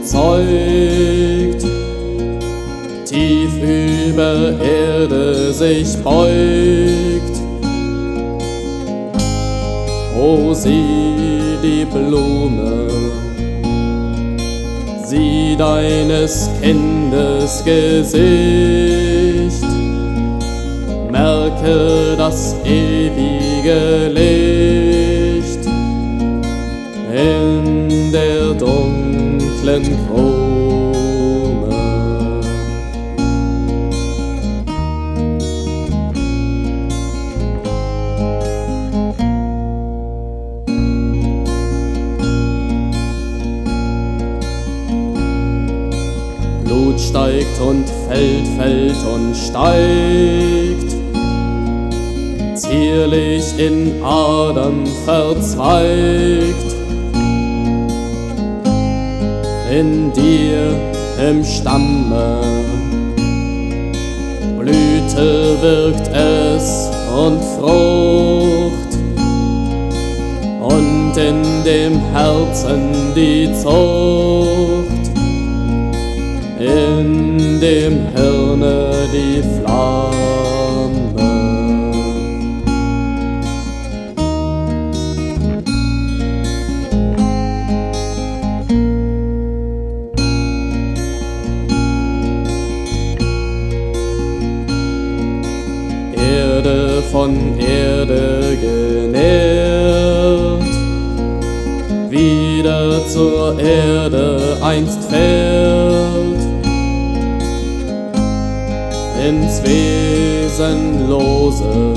bezeugt, tief über Erde sich beugt. O sieh die Blume, sieh deines Kindes Gesicht, merke das ewige Licht in der dunklen Krone. Blut steigt und fällt, fällt und steigt, zierlich in Adern verzweigt. In dir im Stamme Blüte wirkt es und Frucht, und in dem Herzen die Zucht, in dem Hirne die Flamme. Erde von Erde genährt, wieder zur Erde einst fährt, ins Wesenlose,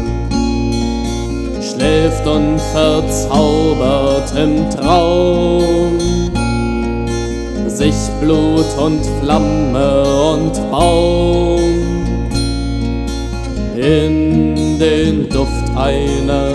schläft und verzaubert im Traum, sich Blut und Flamme und Baum in den Duft einer